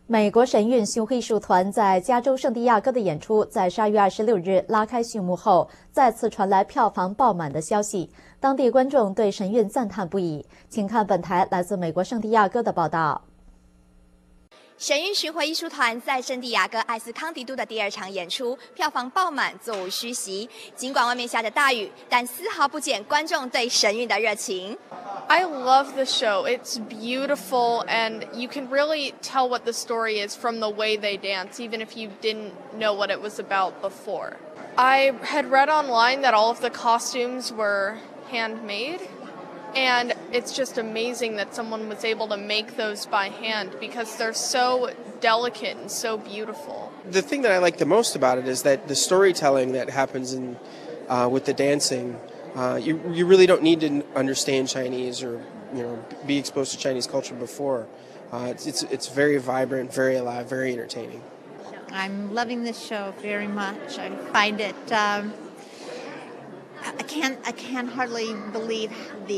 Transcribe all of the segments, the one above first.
美国神韵巡回艺术团在加州圣地亚哥的演出，在12月26日拉开序幕后，再次传来票房爆满的消息，当地观众对神韵赞叹不已。请看本台来自美国圣地亚哥的报道。 神韵巡回艺术团在圣地亚哥艾斯康迪都的第2场演出，票房爆满，座无虚席。尽管外面下着大雨，但丝毫不减观众对神韵的热情。 I love the show. It's beautiful, and you can really tell what the story is from the way they dance, even if you didn't know what it was about before. I had read online that all of the costumes were handmade, and it's just amazing that someone was able to make those by hand because they're so delicate and so beautiful. The thing that I like the most about it is that the storytelling that happens with the dancing. You really don't need to understand Chinese or be exposed to Chinese culture before. It's very vibrant, very alive, very entertaining. I'm loving this show very much. I find it. I can't hardly believe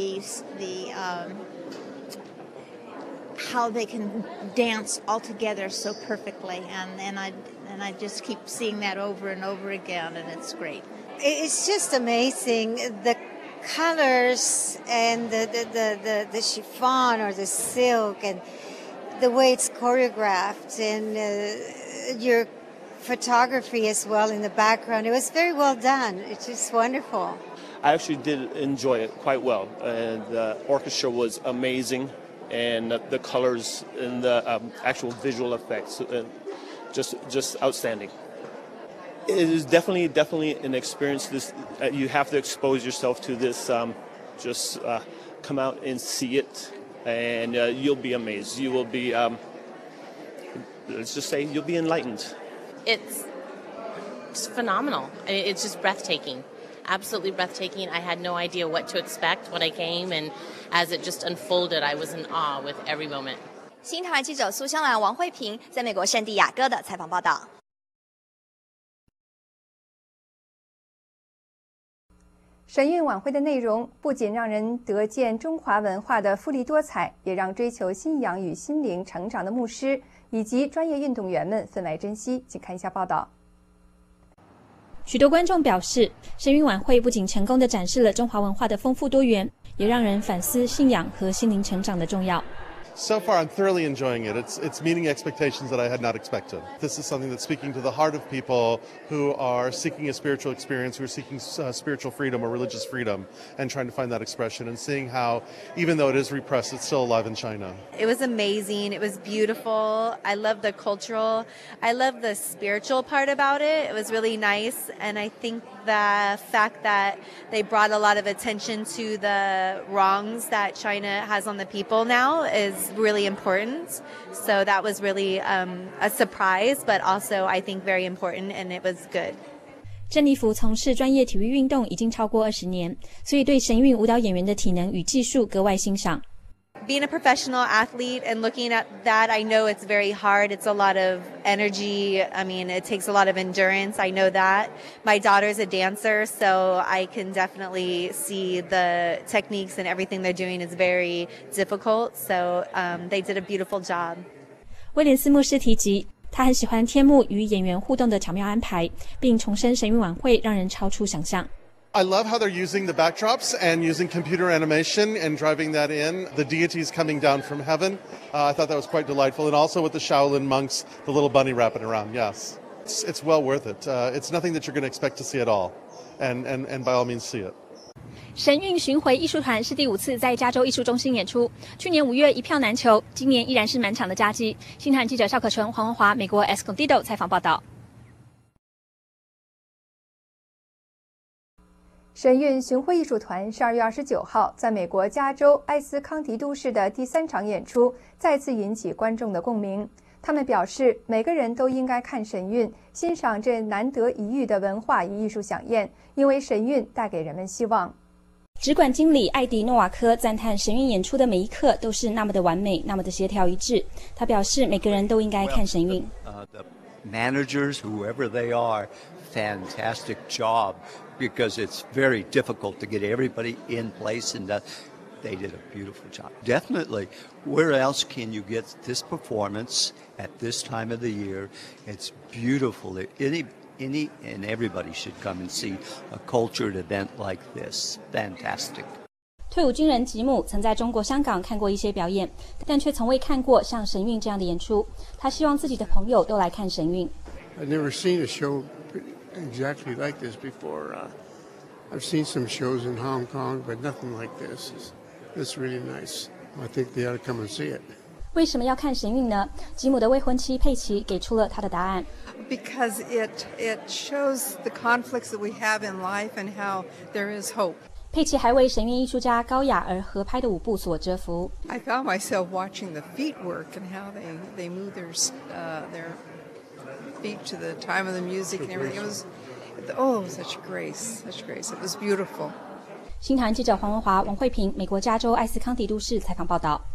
how they can dance all together so perfectly, and I just keep seeing that over and over again, and it's great. It's just amazing, the colors and the chiffon or the silk and the way it's choreographed and your photography as well in the background. It was very well done. It's just wonderful. I actually did enjoy it quite well, and the orchestra was amazing, and the colors and the actual visual effects just outstanding. It is definitely an experience. This you have to expose yourself to this. Just come out and see it, and you'll be amazed. You will be, let's just say, you'll be enlightened. It's phenomenal. It's just breathtaking, absolutely breathtaking. I had no idea what to expect when I came, and as it just unfolded, I was in awe with every moment. 新台湾记者苏香兰、王慧萍在美国圣地亚哥的采访报道。 神韵晚会的内容不仅让人得见中华文化的富丽多彩，也让追求信仰与心灵成长的牧师以及专业运动员们分外珍惜。请看一下报道。 许多观众表示，神韵晚会不仅成功地展示了中华文化的丰富多元，也让人反思信仰和心灵成长的重要。 So far, I'm thoroughly enjoying it. It's meeting expectations that I had not expected. This is something that's speaking to the heart of people who are seeking a spiritual experience, who are seeking spiritual freedom or religious freedom, and trying to find that expression, and seeing how, even though it is repressed, it's still alive in China. It was amazing. It was beautiful. I love the spiritual part about it. It was really nice, and I think the fact that they brought a lot of attention to the wrongs that China has on the people now is really important. So that was really a surprise, but also I think very important, and it was good. 郑丽芙从事专业体育运动已经超过20年，所以对神韵舞蹈演员的体能与技术格外欣赏。 Being a professional athlete and looking at that, I know it's very hard. It's a lot of energy. I mean, it takes a lot of endurance. I know that. My daughter's a dancer, so I can definitely see the techniques and everything they're doing is very difficult. So they did a beautiful job. 威廉斯牧师提及，他很喜欢天幕与演员互动的巧妙安排，并重申神韵晚会让人超出想象。 I love how they're using the backdrops and using computer animation and driving that in. The deities coming down from heaven. I thought that was quite delightful. And also with the Shaolin monks, the little bunny wrapping around. Yes, it's well worth it. It's nothing that you're going to expect to see at all. And by all means, see it. 神韵巡回艺术团是第5次在加州艺术中心演出，去年5月一票难求，今年依然是满场的佳绩。新唐记者邵可纯、黄文华，美国 Escondido 采访报道。 神韵巡回艺术团12月29号在美国加州艾斯康提都市的第3场演出，再次引起观众的共鸣。他们表示，每个人都应该看神韵，欣赏这难得一遇的文化与艺术飨宴，因为神韵带给人们希望。 职管经理艾迪·诺瓦科赞叹神韵演出的每一刻都是那么的完美，那么的协调一致。他表示，每个人都应该看神韵。 Managers, whoever they are, fantastic job, because it's very difficult to get everybody in place and they did a beautiful job. Definitely. Where else can you get this performance at this time of the year? It's beautiful. Any and everybody should come and see a cultured event like this. Fantastic. 退伍军人吉姆曾在中国香港看过一些表演，但却从未看过像神韵这样的演出。他希望自己的朋友都来看神韵。 I've never seen a show exactly like this before. I've seen some shows in Hong Kong, but nothing like this. It's really nice. I think they ought to come and see it. 为什么要看神韵呢？吉姆的未婚妻佩奇给出了他的答案。 Because it shows the conflicts that we have in life and how there is hope. 佩奇还为神韵艺术家高雅而合拍的舞步所折服。 I found myself watching the feet work and how they move their feet to the time of the music and everything. It was such grace, such grace. It was beautiful. 新唐人记者黄文华、王慧萍，美国加州艾斯康迪都市采访报道。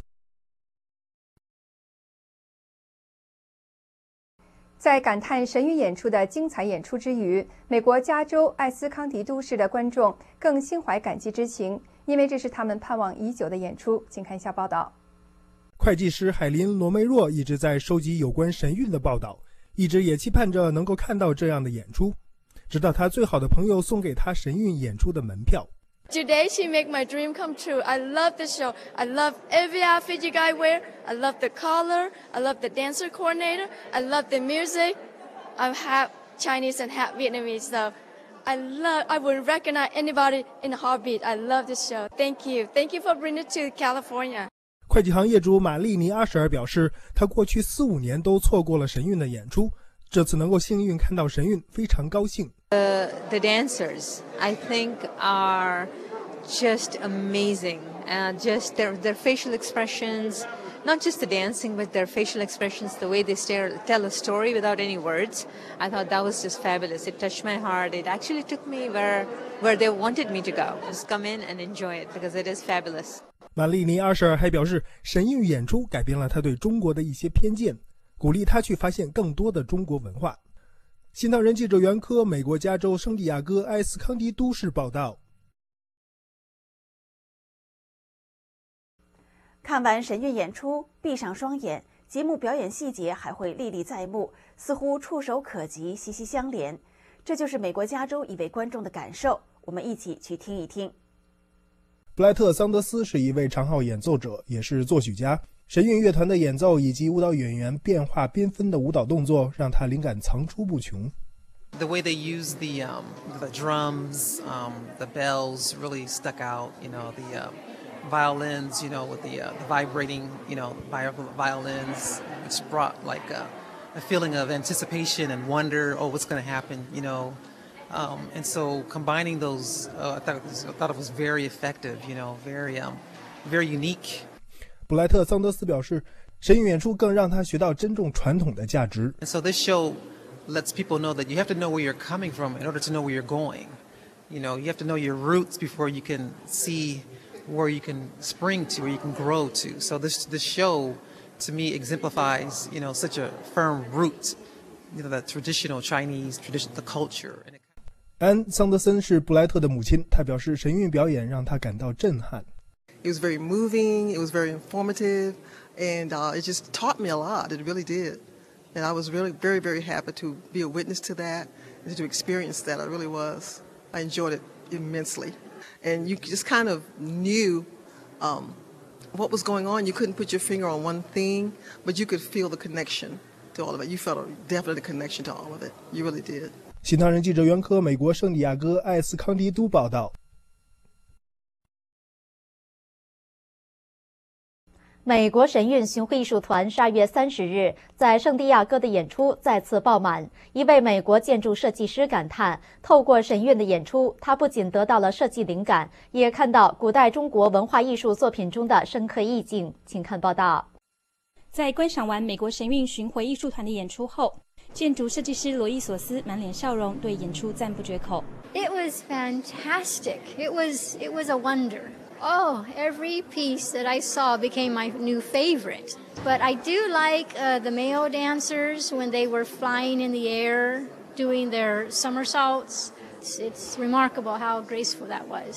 在感叹神韵演出的精彩演出之余，美国加州艾斯康迪都市的观众更心怀感激之情，因为这是他们盼望已久的演出。请看一下报道。 会计师海琳·罗梅若一直在收集有关神韵的报道，一直也期盼着能够看到这样的演出，直到他最好的朋友送给他神韵演出的门票。 Today she make my dream come true. I love the show. I love every outfit you guys wear. I love the color. I love the dancer coordinator. I love the music. I'm half Chinese and half Vietnamese, so I would recognize anybody in a heartbeat. I love this show. Thank you. Thank you for bringing it to California. 会计行业主玛丽尼·阿舍尔表示，他过去4-5年都错过了神韵的演出，这次能够幸运看到神韵，非常高兴。 The dancers, I think, are just amazing. Just their facial expressions, not just the dancing, but their facial expressions, the way they tell a story without any words. I thought that was just fabulous. It touched my heart. It actually took me where they wanted me to go. Just come in and enjoy it because it is fabulous. 玛丽尼·阿舍尔还表示，神韵演出改变了他对中国的一些偏见，鼓励他去发现更多的中国文化。新唐人记者袁科，美国加州圣地亚哥艾斯康迪都市报道。 看完神韵演出，闭上双眼，节目表演细节还会历历在目，似乎触手可及，息息相连。这就是美国加州一位观众的感受，我们一起去听一听。 布莱特·桑德斯是一位长号演奏者，也是作曲家。神韵乐团的演奏以及舞蹈演员变化缤纷的舞蹈动作，让他灵感层出不穷。 The way they use the drums, the bells really stuck out. You know, the violins, you know, with the vibrating, you know, violins, which brought like a feeling of anticipation and wonder. Oh, what's going to happen? You know, and so combining those, I thought it was very effective. You know, very unique. 布莱特·桑德斯表示，神韵演出更让他学到珍重传统的价值。 And so this show lets people know that you have to know where you're coming from in order to know where you're going. You know, you have to know your roots before you can see where you can spring to, where you can grow to. So this show, to me, exemplifies, you know, such a firm root, you know, that traditional Chinese, the culture. 安·桑德森是布莱特的母亲，她表示神韵表演让她感到震撼。 It was very moving, it was very informative, and it just taught me a lot. It really did. And I was really very, very happy to be a witness to that and to experience that. I really was. I enjoyed it immensely. And you just kind of knew what was going on. You couldn't put your finger on one thing, but you could feel the connection to all of it. You felt a definite connection to all of it. You really did. 新唐人记者袁科，美国圣地亚哥艾斯康迪都报道。 美国神韵巡回艺术团12月30日在圣地亚哥的演出再次爆满。一位美国建筑设计师感叹，透过神韵的演出，他不仅得到了设计灵感，也看到古代中国文化艺术作品中的深刻意境。请看报道。 在观赏完美国神韵巡回艺术团的演出后，建筑设计师罗伊索斯满脸笑容，对演出赞不绝口。 It was fantastic. It was a wonder. Oh, every piece that I saw became my new favorite. But I do like the male dancers when they were flying in the air, doing their somersaults. It's remarkable how graceful that was.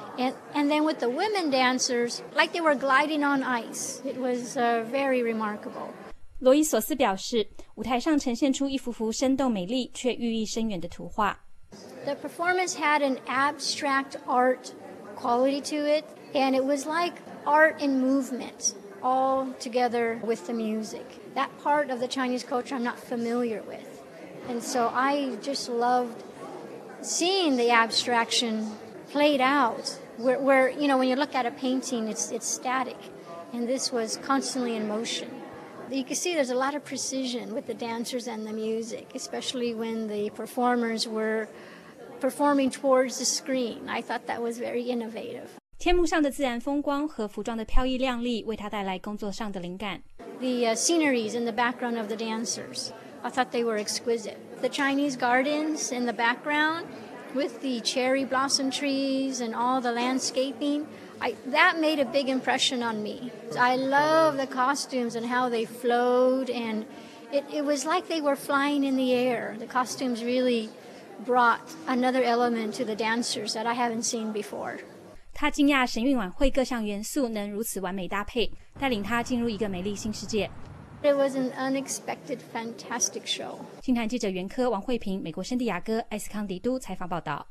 And then with the women dancers, like they were gliding on ice. It was very remarkable. 罗伊索斯表示，舞台上呈现出一幅幅生动美丽却寓意深远的图画。 The performance had an abstract art quality to it, and it was like art in movement, all together with the music. That part of the Chinese culture I'm not familiar with. And so I just loved seeing the abstraction played out, where you know, when you look at a painting, it's static, and this was constantly in motion. You can see there's a lot of precision with the dancers and the music, especially when the performers were performing towards the screen. I thought that was very innovative. 天幕上的自然风光和服装的飘逸亮丽，为他带来工作上的灵感。 The sceneries in the background of the dancers, I thought they were exquisite. The Chinese gardens in the background with the cherry blossom trees and all the landscaping, that made a big impression on me. I love the costumes and how they flowed, and it was like they were flying in the air. The costumes really brought another element to the dancers that I haven't seen before. 他惊讶神韵晚会各项元素能如此完美搭配，带领他进入一个美丽新世界。 It was an unexpected, fantastic show. 新唐记者袁科、王慧萍，美国圣地亚哥艾斯康迪都采访报道。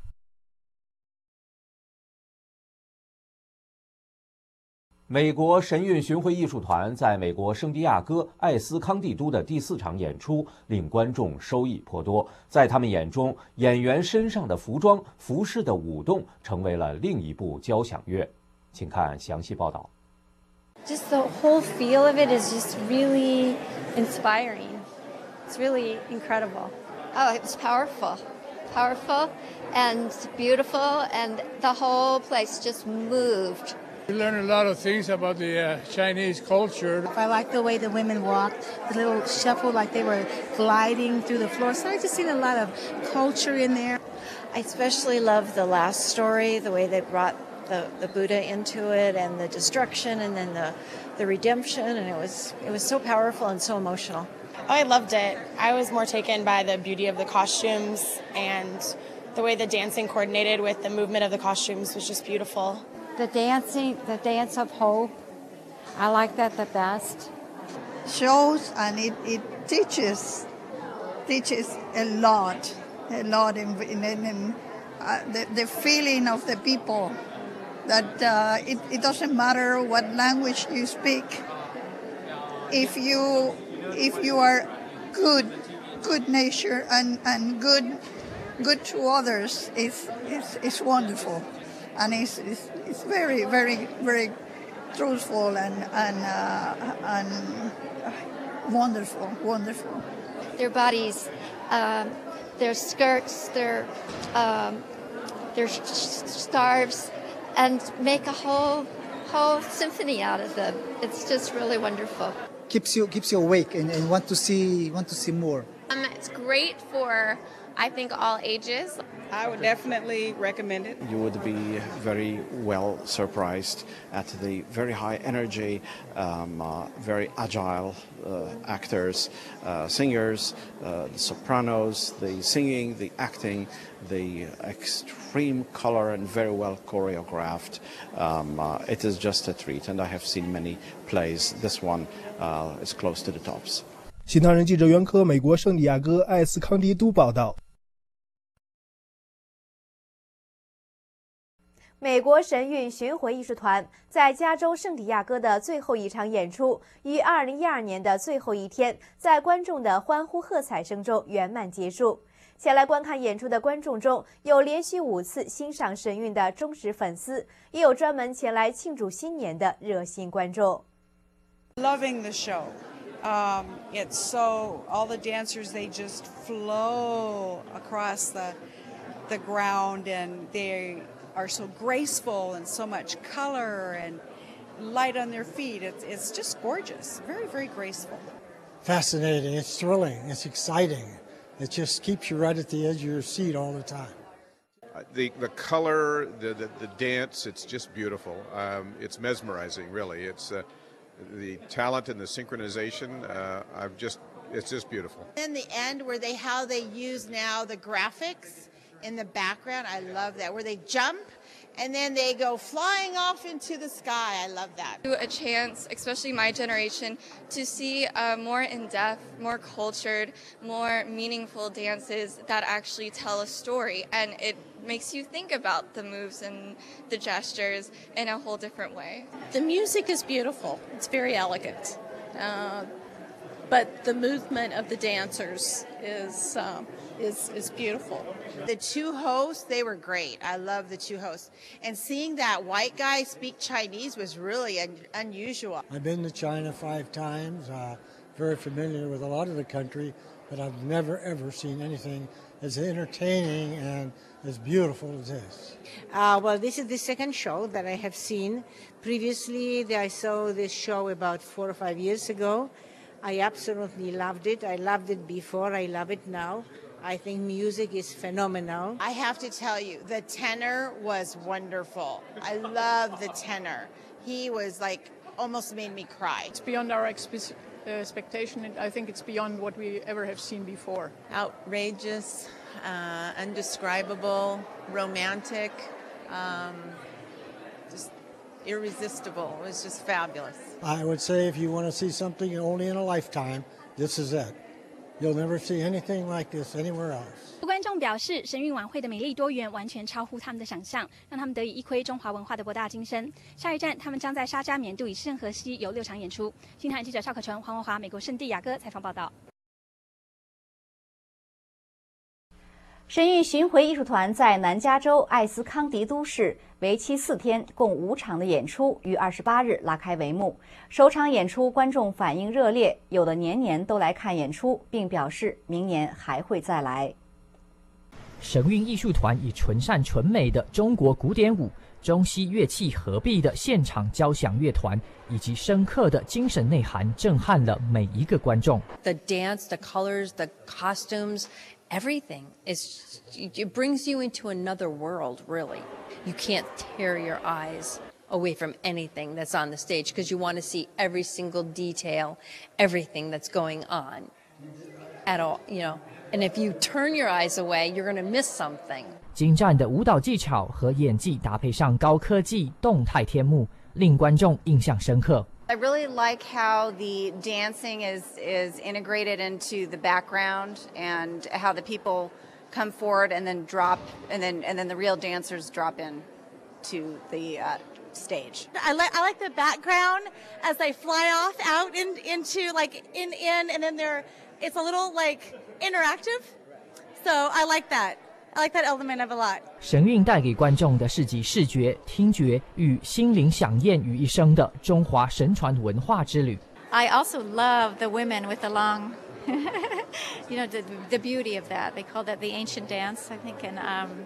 美国神韵巡回艺术团在美国圣地亚哥艾斯康蒂都的第4场演出令观众收益颇多。在他们眼中，演员身上的服装、服饰的舞动成为了另一部交响乐。请看详细报道。 Just the whole feel of it is just really inspiring. It's really incredible. Oh, it was powerful and beautiful, and the whole place just moved. We learned a lot of things about the Chinese culture. I like the way the women walked, the little shuffle like they were gliding through the floor. So I just seen a lot of culture in there. I especially love the last story, the way they brought the Buddha into it, and the destruction, and then the redemption, and it was so powerful and so emotional. Oh, I loved it. I was more taken by the beauty of the costumes, and the way the dancing coordinated with the movement of the costumes was just beautiful. The dance of hope, I like that the best. Shows and it teaches a lot in the feeling of the people. That it doesn't matter what language you speak. If you are good nature and good to others, it's wonderful, and it's very very very truthful and wonderful. Their bodies, their skirts, their scarves, and make a whole symphony out of them. It's just really wonderful. Keeps you awake and want to see more. It's great for, I think, all ages. I would definitely recommend it. You would be very well surprised at the very high energy, very agile actors, singers, the sopranos, the singing, the acting, the extreme color, and very well choreographed. It is just a treat, and I have seen many plays. This one is close to the tops. 新唐人记者袁科，美国圣地亚哥艾斯康迪都报道。 美国神韵巡回艺术团在加州圣地亚哥的最后一场演出，于2012年的最后一天，在观众的欢呼喝彩声中圆满结束。前来观看演出的观众中，有连续5次欣赏神韵的忠实粉丝，也有专门前来庆祝新年的热心观众。 Loving the show. It's so, all the dancers, they just flow across the ground, and they are so graceful and so much color and light on their feet. It's just gorgeous, very, very graceful. Fascinating, it's thrilling, it's exciting. It just keeps you right at the edge of your seat all the time. The color, the dance, it's just beautiful. It's mesmerizing, really. It's the talent and the synchronization. It's just beautiful. In the end, how they use now the graphics in the background, I love that, where they jump and then they go flying off into the sky. I love that. A chance, especially my generation, to see more in-depth, more cultured, more meaningful dances that actually tell a story, and it makes you think about the moves and the gestures in a whole different way. The music is beautiful. It's very elegant. But the movement of the dancers is beautiful. The two hosts, they were great. I love the two hosts. And seeing that white guy speak Chinese was really unusual. I've been to China 5 times, very familiar with a lot of the country, but I've never ever seen anything as entertaining and as beautiful as this. Well, this is the second show that I have seen. Previously, I saw this show about 4 or 5 years ago. I absolutely loved it. I loved it before. I love it now. I think music is phenomenal. I have to tell you, the tenor was wonderful. I love the tenor. He was like, almost made me cry. It's beyond our expectation, and I think it's beyond what we ever have seen before. Outrageous, undescribable, romantic, just irresistible. It was just fabulous. I would say if you want to see something only in a lifetime, this is it. You'll never see anything like this anywhere else. 观众表示，神韵晚会的美丽多元完全超乎他们的想象，让他们得以一窥中华文化的博大精深。下一站，他们将在沙加缅度与圣荷西有6场演出。新台记者邵可纯、黄文华，美国圣地亚哥采访报道。 神韵巡回艺术团在南加州艾斯康迪都市为期4天，共5场的演出于28日拉开帷幕。首场演出观众反应热烈，有的年年都来看演出，并表示明年还会再来。 神韵艺术团以纯善纯美的中国古典舞、中西乐器合璧的现场交响乐团，以及深刻的精神内涵，震撼了每一个观众。 The dance, the colors, the costumes. Everything is, it brings you into another world, really. You can't tear your eyes away from anything that's on the stage because you want to see every single detail, everything that's going on at all, you know. And if you turn your eyes away, you're going to miss something. 精湛的舞蹈技巧和演技搭配上高科技动态天幕，令观众印象深刻。 I really like how the dancing is integrated into the background and how the people come forward and then drop and then the real dancers drop in to the stage. I like the background as they fly off out into like in and then it's a little like interactive. So I like that. I like that element of a lot. 神韵带给观众的是集视觉、听觉与心灵响应于一身的中华神传文化之旅。 I also love the women with the long, you know, the beauty of that. They call that the ancient dance, I think, and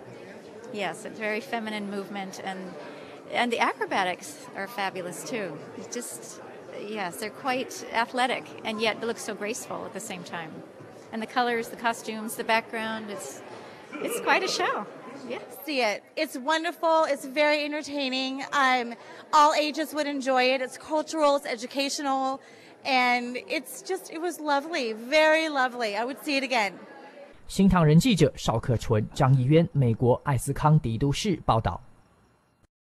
yes, it's very feminine movement, and the acrobatics are fabulous too. It's just, yes, they're quite athletic, and yet they look so graceful at the same time. And the colors, the costumes, the background, it's quite a show. Yeah. See it. It's wonderful. It's very entertaining. All ages would enjoy it. It's cultural, it's educational, and it was lovely, very lovely. I would see it again. 新唐人记者邵可纯、张怡渊，美国艾斯康迪都市报道。